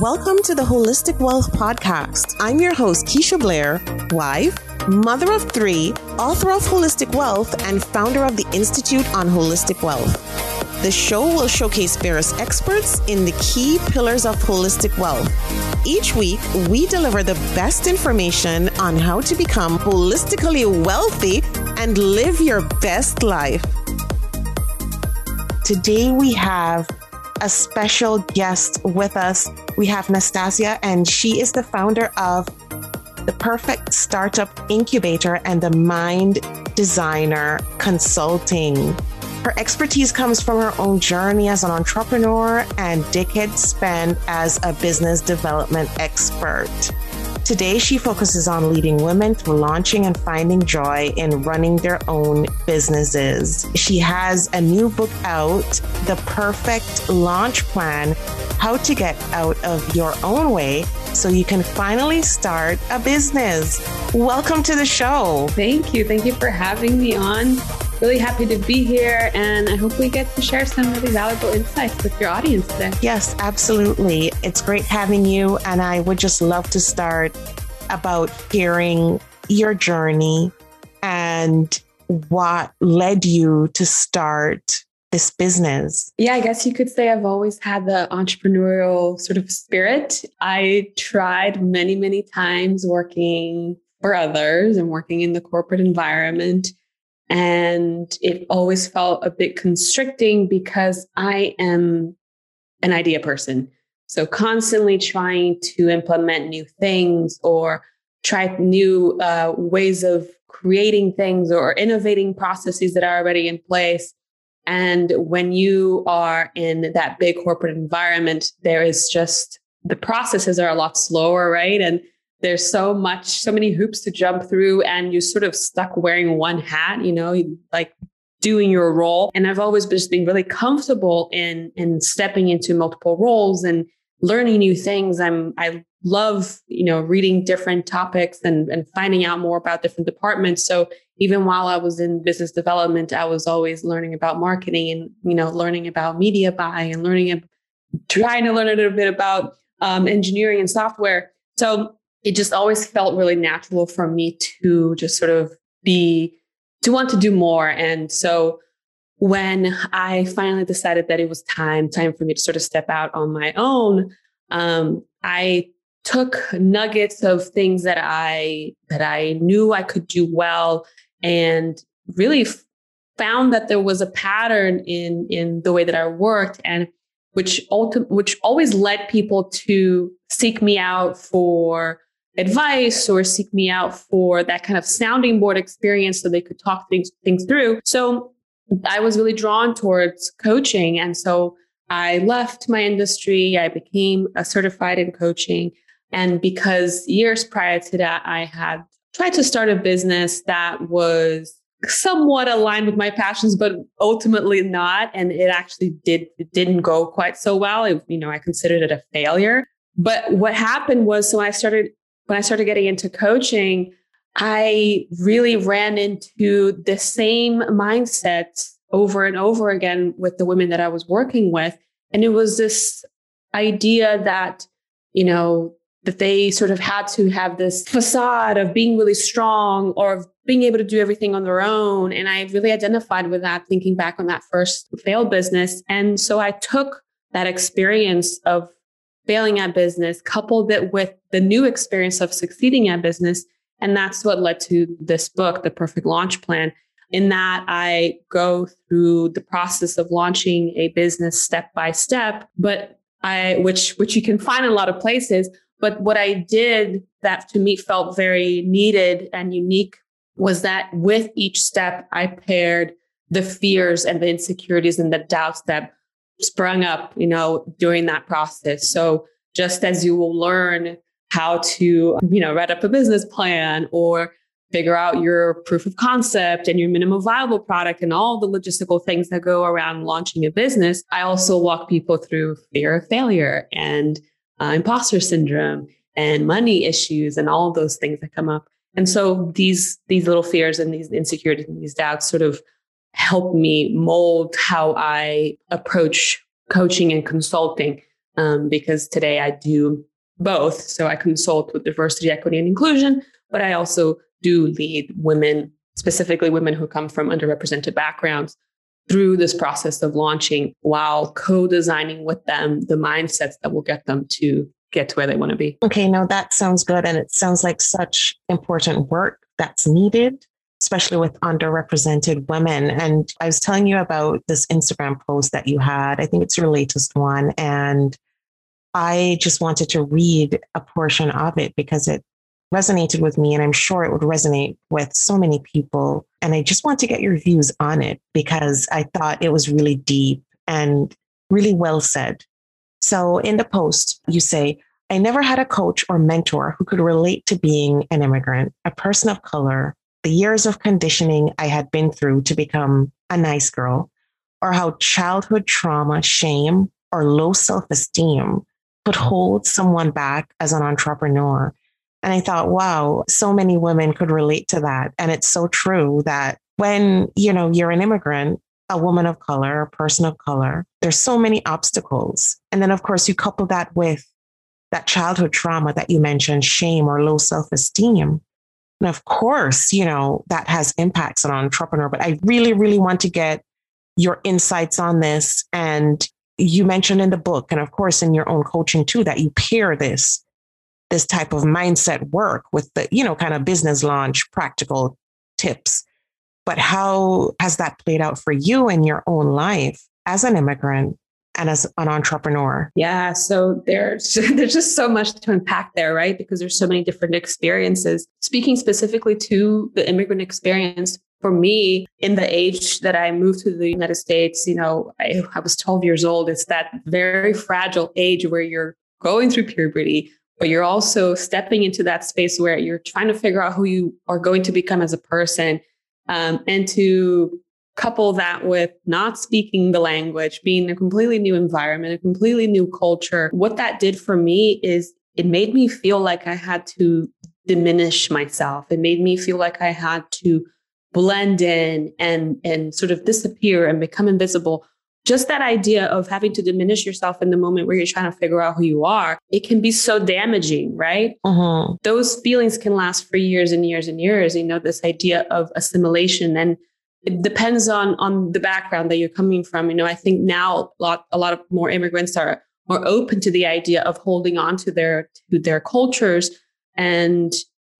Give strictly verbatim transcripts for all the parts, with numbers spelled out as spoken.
Welcome to the Holistic Wealth Podcast. I'm your host, Keisha Blair, wife, mother of three, author of Holistic Wealth, and founder of the Institute on Holistic Wealth. The show will showcase various experts in the key pillars of holistic wealth. Each week, we deliver the best information on how to become holistically wealthy and live your best life. Today, we have a special guest with us. We have Nastasia, and she is the founder of the Perfect Startup Incubator and the Mind Designer Consulting. Her expertise comes from her own journey as an entrepreneur and decades spent as a business development expert. Today, she focuses on leading women through launching and finding joy in running their own businesses. She has a new book out, The Perfect Launch Plan, How to Get Out of Your Own Way so you can finally start a business. Welcome to the show. Thank you. Thank you for having me on. Really happy to be here, and I hope we get to share some really valuable insights with your audience today. Yes, absolutely. It's great having you, and I would just love to start about hearing your journey and what led you to start this business. Yeah, I guess you could say I've always had the entrepreneurial sort of spirit. I tried many, many times working for others and working in the corporate environment. And it always felt a bit constricting because I am an idea person. So constantly trying to implement new things or try new uh, ways of creating things or innovating processes that are already in place. And when you are in that big corporate environment, there is just, the processes are a lot slower, right? And there's so much, so many hoops to jump through, and you're sort of stuck wearing one hat, you know, like doing your role. And I've always just been really comfortable in, in stepping into multiple roles and learning new things. I'm, I love, you know, reading different topics and, and finding out more about different departments. So even while I was in business development, I was always learning about marketing and, you know, learning about media buying and learning, trying to learn a little bit about um, engineering and software. So it just always felt really natural for me to just sort of be, to want to do more. And so when I finally decided that it was time, time for me to sort of step out on my own, um, I took nuggets of things that I, that I knew I could do well, and really f- found that there was a pattern in, in the way that I worked, and which ulti- which always led people to seek me out for advice or seek me out for that kind of sounding board experience so they could talk things, things through. So I was really drawn towards coaching. And so I left my industry. I became a certified in coaching. And because years prior to that, I had tried to start a business that was somewhat aligned with my passions, but ultimately not. And it actually did, it didn't go quite so well. It, you know, I considered it a failure. But what happened was, so I started When I started getting into coaching, I really ran into the same mindset over and over again with the women that I was working with. And it was this idea that, you know, that they sort of had to have this facade of being really strong or of being able to do everything on their own. And I really identified with that, thinking back on that first failed business. And so I took that experience of failing at business, coupled it with the new experience of succeeding at business. And that's what led to this book, The Perfect Launch Plan. In that, I go through the process of launching a business step by step, but I, which, which you can find in a lot of places. But what I did that to me felt very needed and unique was that with each step, I paired the fears and the insecurities and the doubts that sprung up, you know, during that process. So just as you will learn how to, you know, write up a business plan or figure out your proof of concept and your minimum viable product and all the logistical things that go around launching a business, I also walk people through fear of failure and uh, imposter syndrome and money issues and all of those things that come up. And so these, these little fears and these insecurities and these doubts sort of help me mold how I approach coaching and consulting. um, because today I do both. So I consult with diversity, equity, and inclusion, but I also do lead women, specifically women who come from underrepresented backgrounds, through this process of launching while co-designing with them the mindsets that will get them to get to where they want to be. Okay, now that sounds good. And it sounds like such important work that's needed, especially with underrepresented women. And I was telling you about this Instagram post that you had. I think it's your latest one. And I just wanted to read a portion of it because it resonated with me, and I'm sure it would resonate with so many people. And I just want to get your views on it because I thought it was really deep and really well said. So in the post, you say, I never had a coach or mentor who could relate to being an immigrant, a person of color, the years of conditioning I had been through to become a nice girl, or how childhood trauma, shame, or low self-esteem could hold someone back as an entrepreneur. And I thought, wow, so many women could relate to that. And it's so true that when, you know, you're an immigrant, a woman of color, a person of color, there's so many obstacles. And then, of course, you couple that with that childhood trauma that you mentioned, shame or low self-esteem. And of course, you know, that has impacts on an entrepreneur. But I really, really want to get your insights on this. And you mentioned in the book, and of course, in your own coaching too, that you pair this this type of mindset work with the, you know, kind of business launch, practical tips. But how has that played out for you in your own life as an immigrant and as an entrepreneur? Yeah, so there's there's just so much to unpack there, right? Because there's so many different experiences. Speaking specifically to the immigrant experience, for me, in the age that I moved to the United States, you know, I, I was twelve years old. It's that very fragile age where you're going through puberty, but you're also stepping into that space where you're trying to figure out who you are going to become as a person. Um, and to couple that with not speaking the language, being in a completely new environment, a completely new culture, what that did for me is it made me feel like I had to diminish myself. It made me feel like I had to blend in and, and sort of disappear and become invisible. Just that idea of having to diminish yourself in the moment where you're trying to figure out who you are, it can be so damaging, right? Uh-huh. Those feelings can last for years and years and years. You know, this idea of assimilation, and it depends on, on the background that you're coming from. You know, I think now a lot, a lot of more immigrants are more open to the idea of holding on to their, to their cultures. And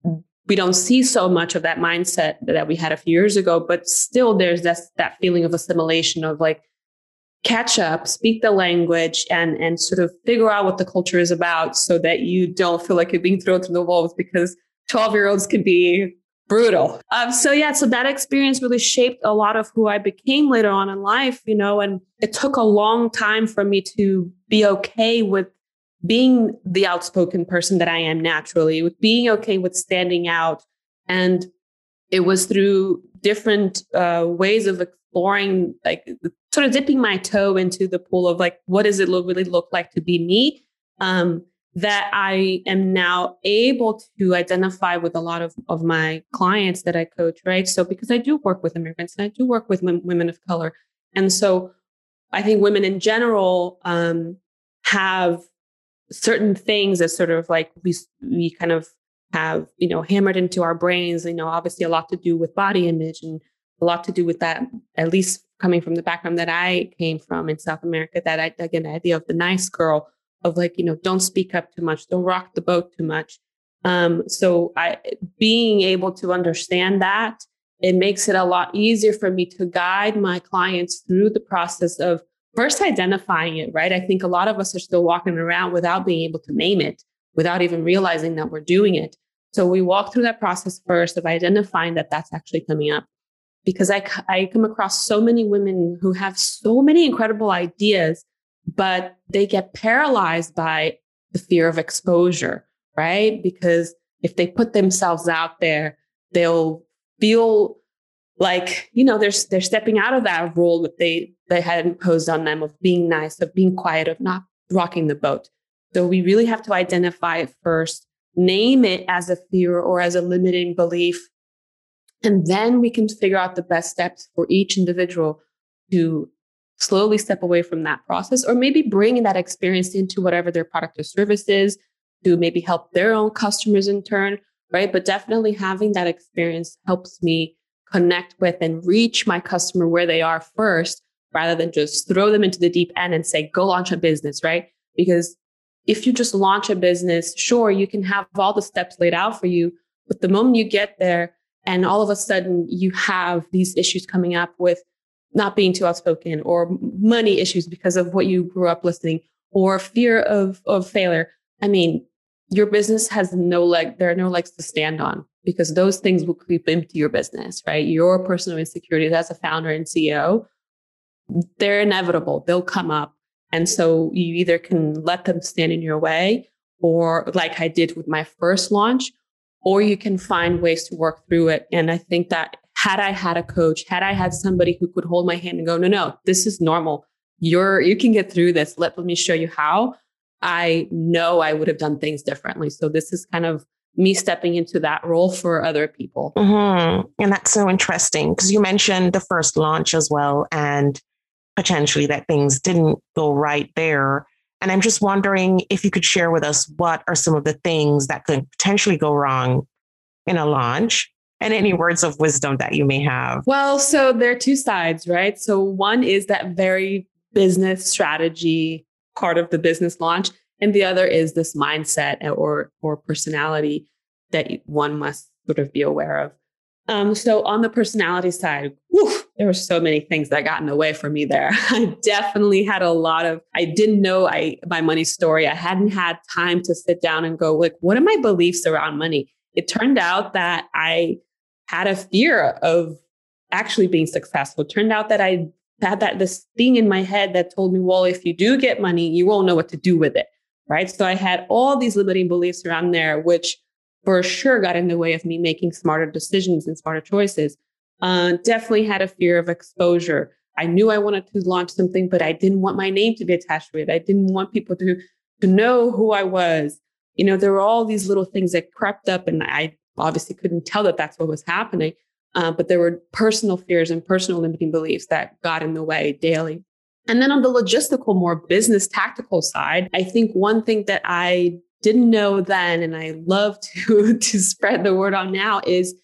we don't see so much of that mindset that we had a few years ago, but still there's that, that feeling of assimilation of like, catch up, speak the language, and, and sort of figure out what the culture is about so that you don't feel like you're being thrown through the wolves, because twelve year olds can be brutal. Um, so yeah, so that experience really shaped a lot of who I became later on in life, you know, and it took a long time for me to be okay with being the outspoken person that I am naturally, with being okay with standing out. And it was through different uh, ways of exploring, like sort of dipping my toe into the pool of like, what does it look, really look like to be me? Um, that I am now able to identify with a lot of, of my clients that I coach, right? So because I do work with immigrants and I do work with w- women of color. And so I think women in general um, have certain things that sort of like we, we kind of have, you know, hammered into our brains, you know, obviously a lot to do with body image and a lot to do with that, at least coming from the background that I came from in South America, that I, again, the idea of the nice girl, of like, you know, don't speak up too much, don't rock the boat too much. Um, so I, being able to understand that, it makes it a lot easier for me to guide my clients through the process of first identifying it, right? I think a lot of us are still walking around without being able to name it, without even realizing that we're doing it. So we walk through that process first of identifying that that's actually coming up. Because I, I come across so many women who have so many incredible ideas, but they get paralyzed by the fear of exposure, right? Because if they put themselves out there, they'll feel like, you know, they're, they're stepping out of that role that they, they had imposed on them of being nice, of being quiet, of not rocking the boat. So we really have to identify it first, name it as a fear or as a limiting belief. And then we can figure out the best steps for each individual to slowly step away from that process, or maybe bringing that experience into whatever their product or service is to maybe help their own customers in turn, right? But definitely having that experience helps me connect with and reach my customer where they are first, rather than just throw them into the deep end and say, go launch a business, right? Because if you just launch a business, sure, you can have all the steps laid out for you, but the moment you get there and all of a sudden you have these issues coming up with not being too outspoken, or money issues because of what you grew up listening, or fear of, of failure. I mean, your business has no leg, there are no legs to stand on, because those things will creep into your business, right? Your personal insecurities as a founder and C E O, they're inevitable. They'll come up. And so you either can let them stand in your way, or like I did with my first launch, or you can find ways to work through it. And I think that had I had a coach, had I had somebody who could hold my hand and go, no, no, this is normal. You're, you can get through this. Let me show you how. I know I would have done things differently. So this is kind of me stepping into that role for other people. Mm-hmm. And that's so interesting, because you mentioned the first launch as well, and potentially that things didn't go right there. And I'm just wondering if you could share with us what are some of the things that could potentially go wrong in a launch, and any words of wisdom that you may have. Well, so there are two sides, right? So one is that very business strategy part of the business launch, and the other is this mindset or or personality that one must sort of be aware of. Um, so on the personality side, whew, there were so many things that got in the way for me there. I definitely had a lot of, I didn't know I my money story. I hadn't had time to sit down and go, like, what are my beliefs around money? It turned out that I had a fear of actually being successful. It turned out that I had that this thing in my head that told me, well, if you do get money, you won't know what to do with it, right? So I had all these limiting beliefs around there, which for sure got in the way of me making smarter decisions and smarter choices. Uh, definitely had a fear of exposure. I knew I wanted to launch something, but I didn't want my name to be attached to it. I didn't want people to, to know who I was. You know, there were all these little things that crept up, and I obviously couldn't tell that that's what was happening. Uh, but there were personal fears and personal limiting beliefs that got in the way daily. And then on the logistical, more business tactical side, I think one thing that I didn't know then, and I love to, to spread the word on now, is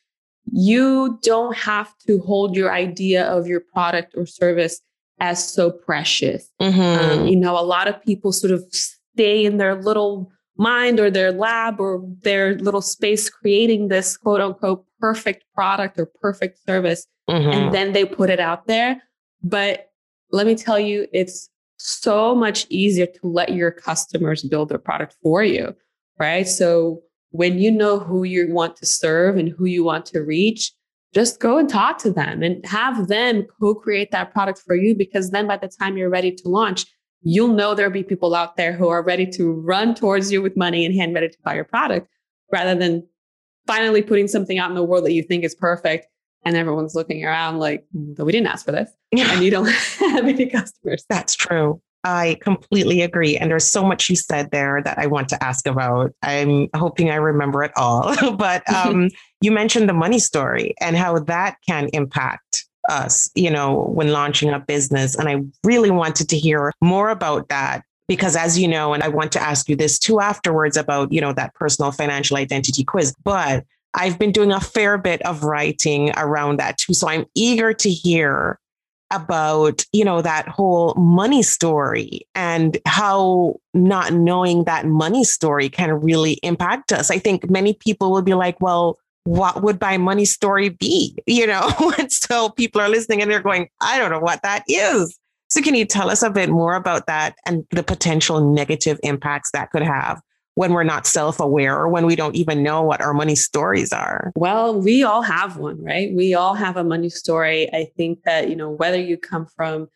you don't have to hold your idea of your product or service as so precious. Mm-hmm. Um, you know, a lot of people sort of stay in their little mind or their lab or their little space creating this quote unquote perfect product or perfect service. Mm-hmm. And then they put it out there. But let me tell you, it's so much easier to let your customers build their product for you, right? So when you know who you want to serve and who you want to reach, just go and talk to them and have them co-create that product for you. Because then by the time you're ready to launch, you'll know there'll be people out there who are ready to run towards you with money in hand, ready to buy your product, rather than finally putting something out in the world that you think is perfect. And everyone's looking around like, we didn't ask for this. And you don't have any customers. That's true. I completely agree. And there's so much you said there that I want to ask about. I'm hoping I remember it all. But um, you mentioned the money story and how that can impact us, you know, when launching a business. And I really wanted to hear more about that, because as you know, and I want to ask you this too afterwards about, you know, that personal financial identity quiz, but I've been doing a fair bit of writing around that too. So I'm eager to hear about, you know, that whole money story and how not knowing that money story can really impact us. I think many people will be like, well, what would my money story be? You know, and so people are listening and they're going, I don't know what that is. So can you tell us a bit more about that and the potential negative impacts that could have when we're not self-aware or when we don't even know what our money stories are? Well, we all have one, right? We all have a money story. I think that, you know, whether you come from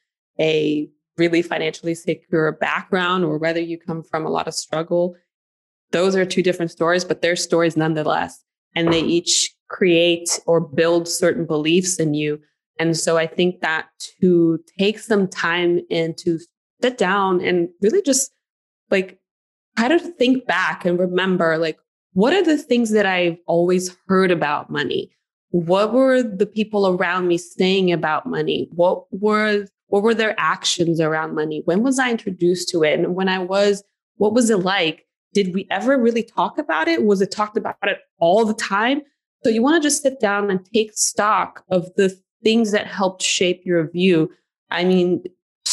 a really financially secure background or whether you come from a lot of struggle, those are two different stories, but they're stories nonetheless. And they each create or build certain beliefs in you. And so I think that to take some time and to sit down and really just like try to think back and remember, like, what are the things that I've always heard about money? What were the people around me saying about money? What were What were their actions around money? When was I introduced to it? And when I was, what was it like? Did we ever really talk about it? Was it talked about it all the time? So you want to just sit down and take stock of the things that helped shape your view. I mean,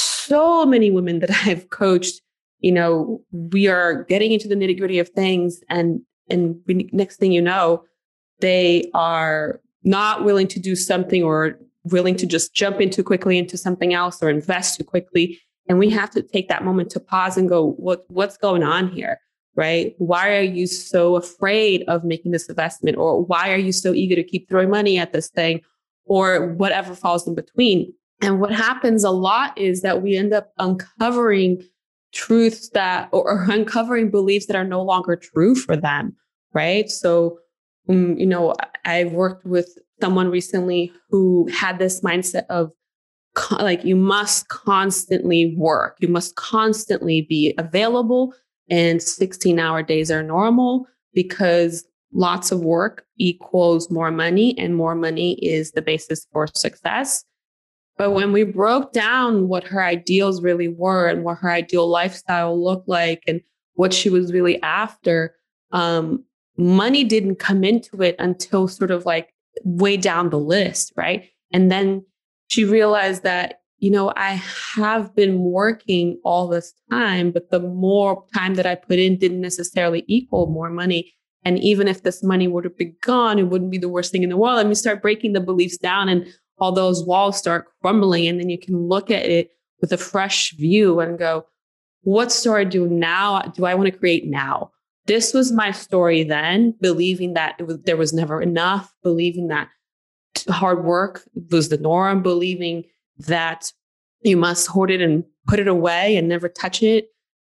so many women that I've coached, you know, we are getting into the nitty gritty of things. And, and we, next thing you know, they are not willing to do something or willing to just jump into quickly into something else or invest too quickly. And we have to take that moment to pause and go, what, what's going on here? Right? Why are you so afraid of making this investment? Or why are you so eager to keep throwing money at this thing? Or whatever falls in between. And what happens a lot is that we end up uncovering truths that, or, or uncovering beliefs that are no longer true for them. Right? So, um, you know, I've worked with someone recently who had this mindset of like, you must constantly work. You must constantly be available. And sixteen hour days are normal because lots of work equals more money, and more money is the basis for success. But when we broke down what her ideals really were and what her ideal lifestyle looked like and what she was really after, um, money didn't come into it until sort of like way down the list, right? And then she realized that, you know, I have been working all this time, but the more time that I put in didn't necessarily equal more money. And even if this money would have been gone, it wouldn't be the worst thing in the world. And we start breaking the beliefs down and all those walls start crumbling. And then you can look at it with a fresh view and go, what story do now do I want to create now? This was my story then, believing that it was, there was never enough, believing that hard work was the norm, believing that you must hoard it and put it away and never touch it.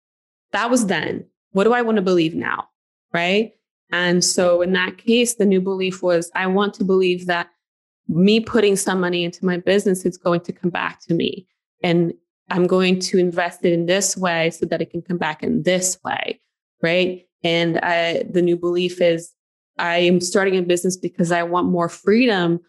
That was then. What do I want to believe now? Right? And so in that case, the new belief was, I want to believe that me putting some money into my business is going to come back to me. And I'm going to invest it in this way so that it can come back in this way. Right? And I, the new belief is, I am starting a business because I want more freedom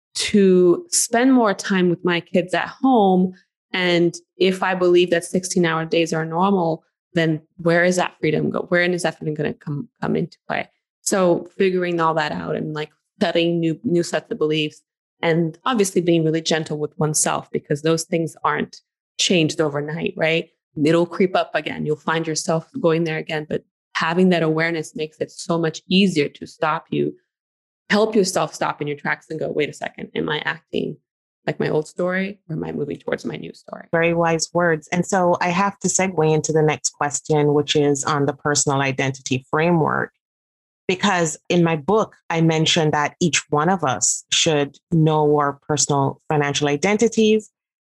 to spend more time with my kids at home. And if I believe that sixteen hour days are normal, then where is that freedom go? Where is that freedom going to come, come into play? So figuring all that out and like setting new, new sets of beliefs, and obviously being really gentle with oneself, because those things aren't changed overnight, right? It'll creep up again. You'll find yourself going there again, but having that awareness makes it so much easier to stop you, help yourself stop in your tracks and go, wait a second, am I acting like my old story, or am I moving towards my new story? Very wise words. And so I have to segue into the next question, which is on the personal identity framework. Because in my book, I mentioned that each one of us should know our personal financial identities,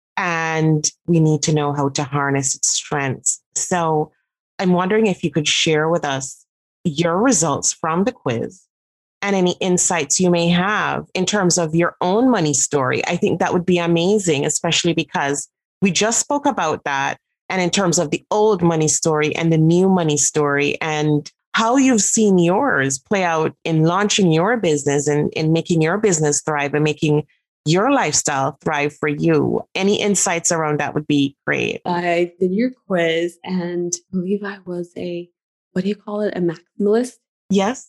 and we need to know how to harness its strengths. So I'm wondering if you could share with us your results from the quiz and any insights you may have in terms of your own money story. I think that would be amazing, especially because we just spoke about that. And in terms of the old money story and the new money story, and how you've seen yours play out in launching your business and in making your business thrive and making your lifestyle thrive for you. Any insights around that would be great. I did your quiz and I believe I was a, what do you call it? A maximalist. Yes.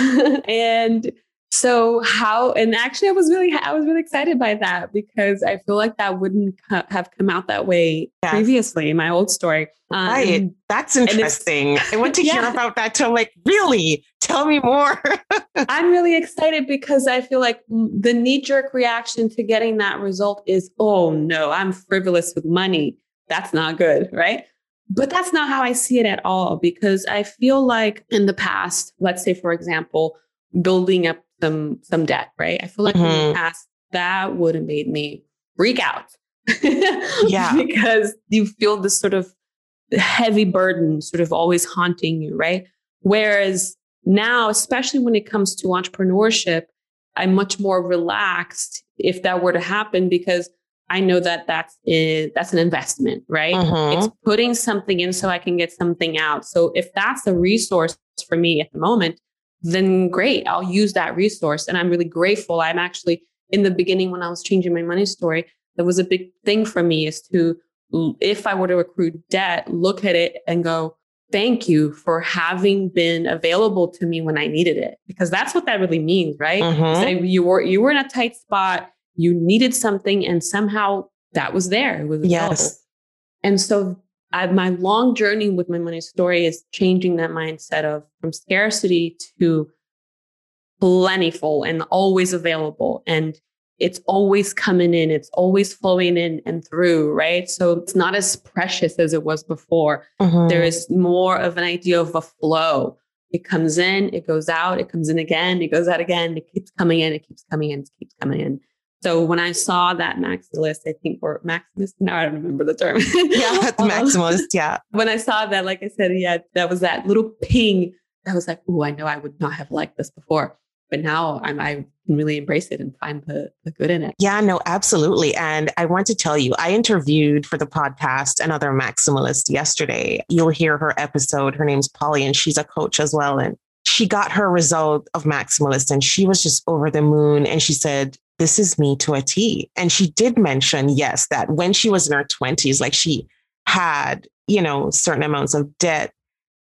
And so how, and actually I was really, I was really excited by that, because I feel like that wouldn't co- have come out that way yes. previously in my old story. Um, right. That's interesting. I want to yeah. hear about that too. Like, really? Tell me more. I'm really excited because I feel like the knee-jerk reaction to getting that result is, oh no, I'm frivolous with money. That's not good, right? But that's not how I see it at all, because I feel like in the past, let's say, for example, building up some some debt, right? I feel like mm-hmm. in the past, that would have made me freak out. Yeah. Because you feel this sort of heavy burden sort of always haunting you, right? Whereas now, especially when it comes to entrepreneurship, I'm much more relaxed if that were to happen, because I know that that's a, that's an investment, right? Mm-hmm. It's putting something in so I can get something out. So if that's a resource for me at the moment, then great, I'll use that resource. And I'm really grateful. I'm actually, in the beginning, when I was changing my money story, that was a big thing for me is to, if I were to accrue debt, look at it and go, thank you for having been available to me when I needed it. Because that's what that really means, right? Mm-hmm. So you were, you were in a tight spot, you needed something, and somehow that was there. It was available. Yes. And so I, my long journey with my money story is changing that mindset of from scarcity to plentiful and always available. And it's always coming in, it's always flowing in and through, right? So it's not as precious as it was before. Mm-hmm. There is more of an idea of a flow. It comes in, it goes out, it comes in again, it goes out again, it keeps coming in, it keeps coming in, it keeps coming in. So when I saw that maximalist, I think, or maximalist, now I don't remember the term. Yeah, the maximalist, yeah. When I saw that, like I said, yeah, that was that little ping that was like, oh, I know I would not have liked this before. But now I'm, I can really embrace it and find the, the good in it. Yeah, no, absolutely. And I want to tell you, I interviewed for the podcast another maximalist yesterday. You'll hear her episode. Her name's Polly, and she's a coach as well. And she got her result of maximalist and she was just over the moon. And she said, this is me to a T. And she did mention, yes, that when she was in her twenties, like she had, you know, certain amounts of debt.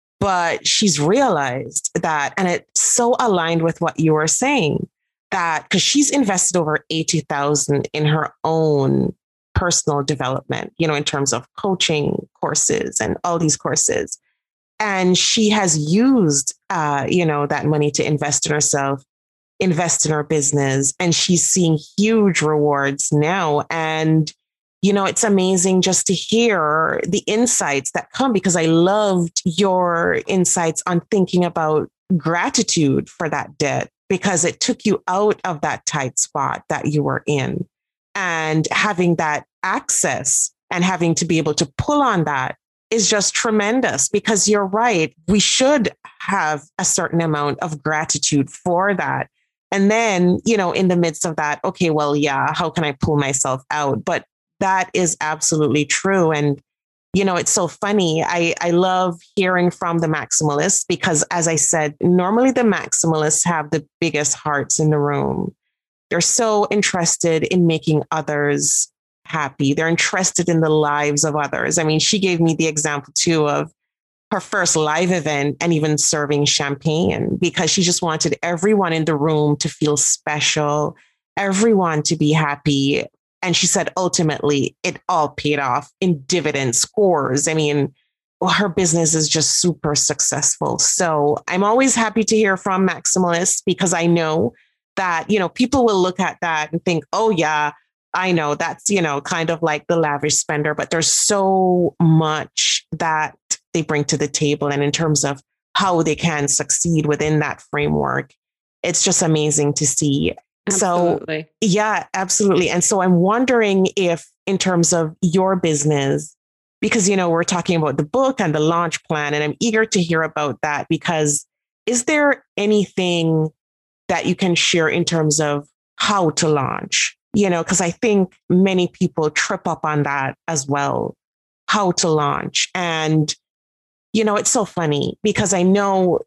But she's realized that, and it's so aligned with what you were saying, that because she's invested over eighty thousand in her own personal development, you know, in terms of coaching courses and all these courses. And she has used, uh, you know, that money to invest in herself, invest in her business. And she's seeing huge rewards now. And you know, it's amazing just to hear the insights that come, because I loved your insights on thinking about gratitude for that debt, because it took you out of that tight spot that you were in, and having that access and having to be able to pull on that is just tremendous, because you're right. We should have a certain amount of gratitude for that. And then, you know, in the midst of that, okay, well, yeah, how can I pull myself out? But that is absolutely true. And, you know, it's so funny. I, I love hearing from the maximalists because, as I said, normally the maximalists have the biggest hearts in the room. They're so interested in making others happy. They're interested in the lives of others. I mean, she gave me the example, too, of her first live event and even serving champagne, because she just wanted everyone in the room to feel special, everyone to be happy. And she said, ultimately, it all paid off in dividend scores. I mean, well, her business is just super successful. So I'm always happy to hear from maximalists, because I know that, you know, people will look at that and think, oh, yeah, I know that's, you know, kind of like the lavish spender, but there's so much that they bring to the table. And in terms of how they can succeed within that framework, it's just amazing to see. Absolutely. So, yeah, absolutely. And so I'm wondering if, in terms of your business, because, you know, we're talking about the book and the launch plan, and I'm eager to hear about that, because is there anything that you can share in terms of how to launch? You know, because I think many people trip up on that as well, how to launch. And, you know, it's so funny because I know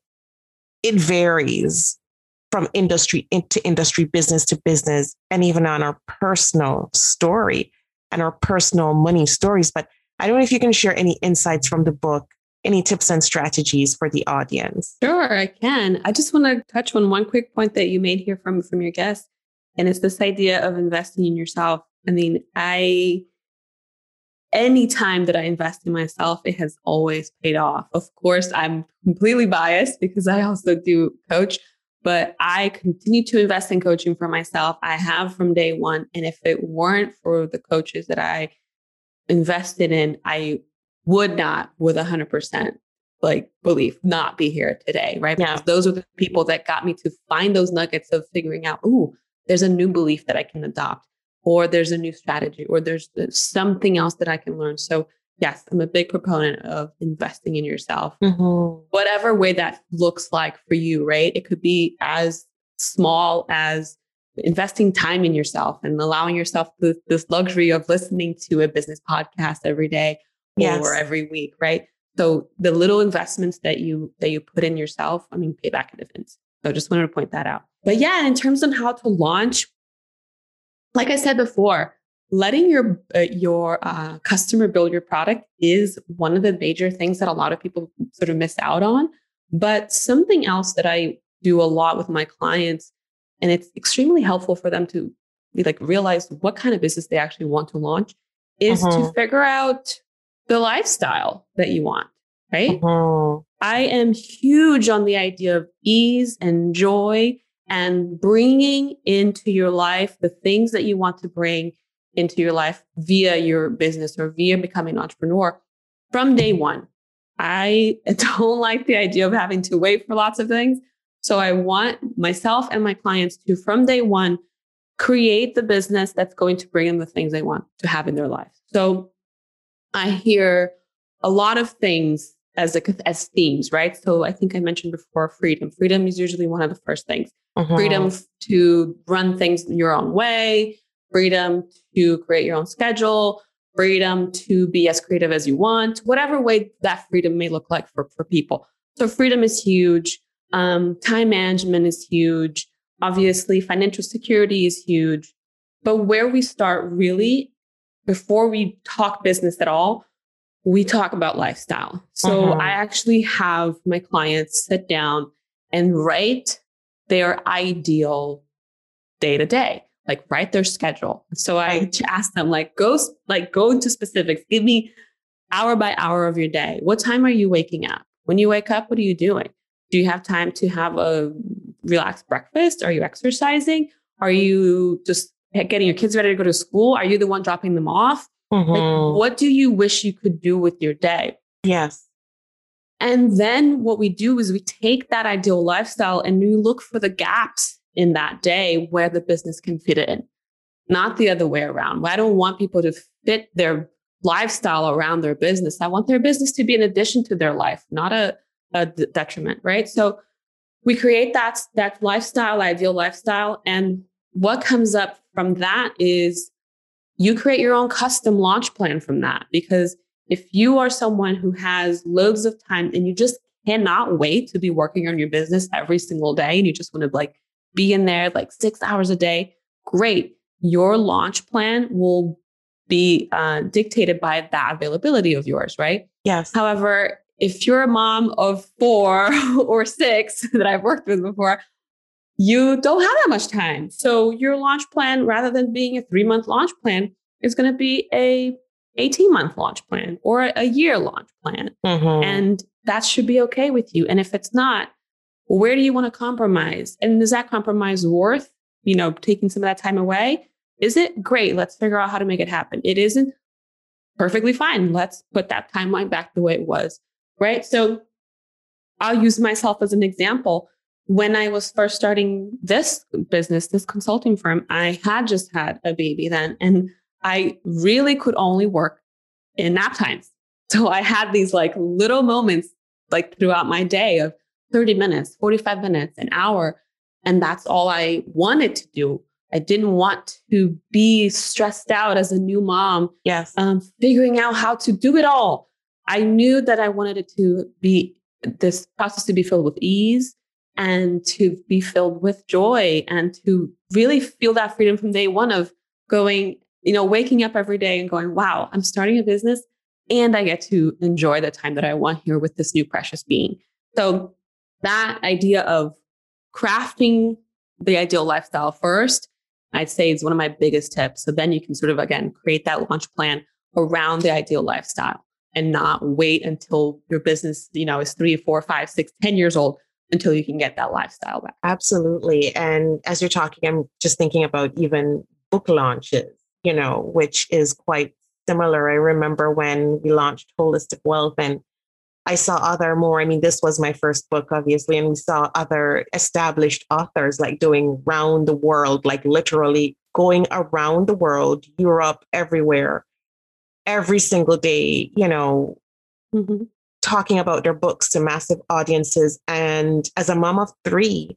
it varies from industry into industry, business to business, and even on our personal story and our personal money stories. But I don't know if you can share any insights from the book, any tips and strategies for the audience. Sure, I can. I just want to touch on one quick point that you made here from, from your guest. And it's this idea of investing in yourself. I mean, I, any time that I invest in myself, it has always paid off. Of course, I'm completely biased because I also do coach, but I continue to invest in coaching for myself. I have from day one. And if it weren't for the coaches that I invested in, I would not, with one hundred percent like belief, not be here today, right? Yeah. Because those are the people that got me to find those nuggets of figuring out, ooh, there's a new belief that I can adopt, or there's a new strategy, or there's, there's something else that I can learn. So yes, I'm a big proponent of investing in yourself, mm-hmm. whatever way that looks like for you, right? It could be as small as investing time in yourself and allowing yourself this, this luxury of listening to a business podcast every day yes. or every week, right? So the little investments that you that you put in yourself, I mean, pay back in dividends. So I just wanted to point that out. But yeah, in terms of how to launch, like I said before, letting your uh, your uh, customer build your product is one of the major things that a lot of people sort of miss out on. But something else that I do a lot with my clients, and it's extremely helpful for them to be like realize what kind of business they actually want to launch, is Mm-hmm. to figure out the lifestyle that you want, right? Mm-hmm. I am huge on the idea of ease and joy and bringing into your life the things that you want to bring into your life via your business or via becoming an entrepreneur from day one. I don't like the idea of having to wait for lots of things. So I want myself and my clients to, from day one, create the business that's going to bring in the things they want to have in their life. So I hear a lot of things as a, as themes, right? So I think I mentioned before freedom. Freedom is usually one of the first things. Mm-hmm. Freedom to run things your own way, freedom to create your own schedule, freedom to be as creative as you want, whatever way that freedom may look like for, for people. So freedom is huge. Um, time management is huge. Obviously, financial security is huge. But where we start really, before we talk business at all, we talk about lifestyle. So Mm-hmm. I actually have my clients sit down and write their ideal day to day, like write their schedule. So I Right. ask them, like, go, like, go into specifics. Give me hour by hour of your day. What time are you waking up? When you wake up, what are you doing? Do you have time to have a relaxed breakfast? Are you exercising? Are you just getting your kids ready to go to school? Are you the one dropping them off? Mm-hmm. Like, what do you wish you could do with your day? Yes. And then what we do is we take that ideal lifestyle and we look for the gaps in that day where the business can fit in, not the other way around. I don't want people to fit their lifestyle around their business. I want their business to be an addition to their life, not a, a detriment, right? So we create that, that lifestyle, ideal lifestyle. And what comes up from that is you create your own custom launch plan from that. Because if you are someone who has loads of time and you just cannot wait to be working on your business every single day, and you just want to like be in there like six hours a day, great. Your launch plan will be uh, dictated by that availability of yours, right? Yes. However, if you're a mom of four or six that I've worked with before, you don't have that much time. So your launch plan, rather than being a three month launch plan, is going to be a eighteen month launch plan or a year launch plan. Mm-hmm. And that should be okay with you. And if it's not, where do you want to compromise? And is that compromise worth, you know, taking some of that time away? Is it? Great. Let's figure out how to make it happen. It isn't? Perfectly fine. Let's put that timeline back the way it was. Right. So I'll use myself as an example. When I was first starting this business, this consulting firm, I had just had a baby then, and I really could only work in nap times. So I had these like little moments like throughout my day of thirty minutes, forty-five minutes, an hour. And that's all I wanted to do. I didn't want to be stressed out as a new mom, Yes. um, figuring out how to do it all. I knew that I wanted it to be this process to be filled with ease and to be filled with joy and to really feel that freedom from day one of going, you know, waking up every day and going, wow, I'm starting a business and I get to enjoy the time that I want here with this new precious being. So that idea of crafting the ideal lifestyle first, I'd say is one of my biggest tips. So then you can sort of, again, create that launch plan around the ideal lifestyle and not wait until your business, you know, is three, four, five, six, ten years old until you can get that lifestyle back. Absolutely. And as you're talking, I'm just thinking about even book launches, you know, which is quite similar. I remember when we launched Holistic Wealth and I saw other more, I mean, this was my first book, obviously, and we saw other established authors like doing round the world, like literally going around the world, Europe, everywhere, every single day, you know, mm-hmm. talking about their books to massive audiences. And as a mom of three,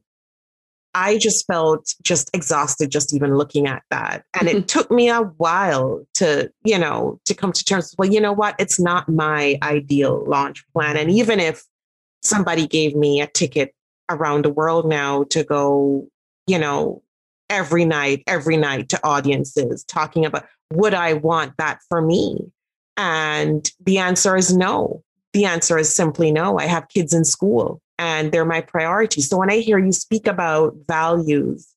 I just felt just exhausted just even looking at that. And it took me a while to, you know, to come to terms. Well, you know what? It's not my ideal launch plan. And even if somebody gave me a ticket around the world now to go, you know, every night, every night to audiences talking about, would I want that for me? And the answer is no. The answer is simply no. I have kids in school and they're my priority. So when I hear you speak about values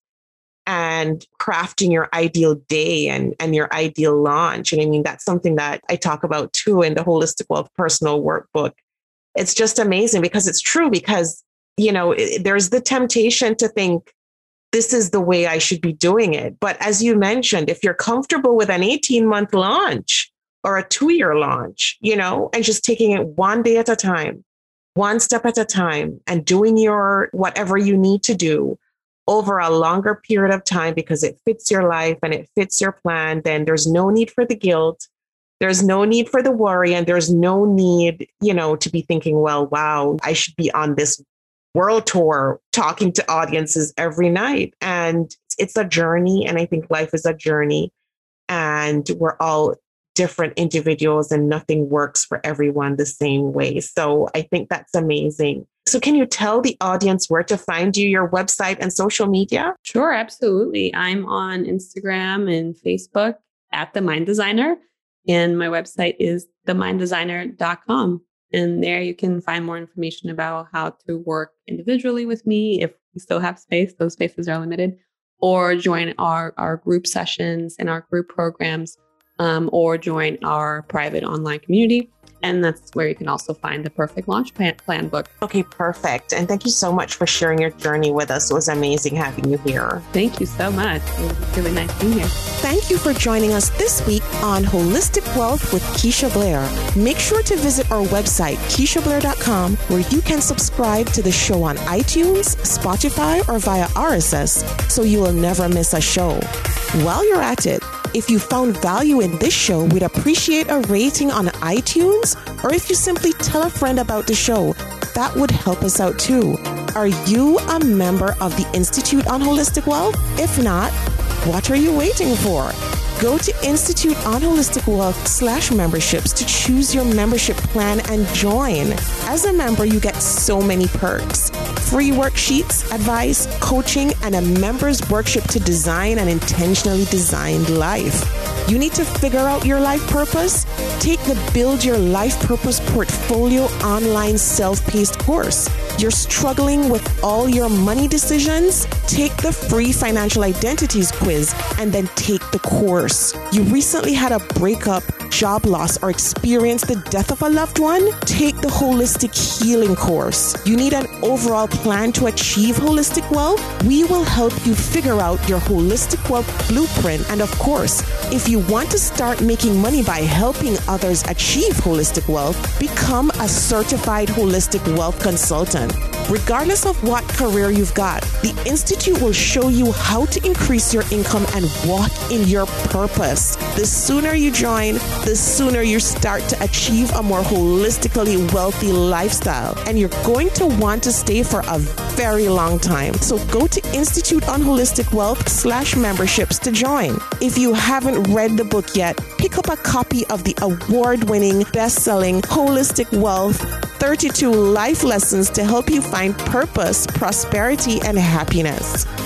and crafting your ideal day and, and your ideal launch, and I mean, that's something that I talk about too in the Holistic Wealth Personal Workbook. It's just amazing because it's true, because, you know, it, there's the temptation to think this is the way I should be doing it. But as you mentioned, if you're comfortable with an eighteen month launch or a two year launch, you know, and just taking it one day at a time, one step at a time, and doing your whatever you need to do over a longer period of time because it fits your life and it fits your plan, then there's no need for the guilt. There's no need for the worry. And there's no need, you know, to be thinking, well, wow, I should be on this world tour talking to audiences every night. And it's a journey. And I think life is a journey. And we're all different individuals and nothing works for everyone the same way. So I think that's amazing. So can you tell the audience where to find you, your website and social media? Sure, absolutely. I'm on Instagram and Facebook at The Mind Designer. And my website is the mind designer dot com. And there you can find more information about how to work individually with me if we still have space. Those spaces are limited. Or join our, our group sessions and our group programs, um, or join our private online community. And that's where you can also find the Perfect Launch Plan, plan book. Okay, perfect. And thank you so much for sharing your journey with us. It was amazing having you here. Thank you so much. It was really nice being here. Thank you for joining us this week on Holistic Wealth with Keisha Blair. Make sure to visit our website, keisha blair dot com, where you can subscribe to the show on iTunes, Spotify, or via R S S, so you will never miss a show. While you're at it, if you found value in this show, we'd appreciate a rating on iTunes, or if you simply tell a friend about the show, that would help us out too. Are you a member of the Institute on Holistic Wealth? If not, what are you waiting for? Go to Institute on Holistic Wealth slash memberships to choose your membership plan and join. As a member, you get so many perks. Free worksheets, advice, coaching, and a member's workshop to design an intentionally designed life. You need to figure out your life purpose? Take the Build Your Life Purpose Portfolio online self-paced course. You're struggling with all your money decisions? Take the free financial identities quiz and then take the course. You recently had a breakup, job loss, or experienced the death of a loved one? Take the Holistic Healing course. You need an overall plan to achieve holistic wealth? We will help you figure out your holistic wealth blueprint. And of course, if you want to start making money by helping others achieve holistic wealth, become a certified holistic wealth consultant. Regardless of what career you've got, the Institute will show you how to increase your income and walk in your purpose. The sooner you join, the sooner you start to achieve a more holistically wealthy lifestyle. And you're going to want to stay for a very long time. So go to Institute on Holistic Wealth slash memberships to join. If you haven't read the book yet, pick up a copy of the award-winning, best-selling Holistic Wealth thirty-two Life Lessons to help you find purpose, prosperity, and happiness.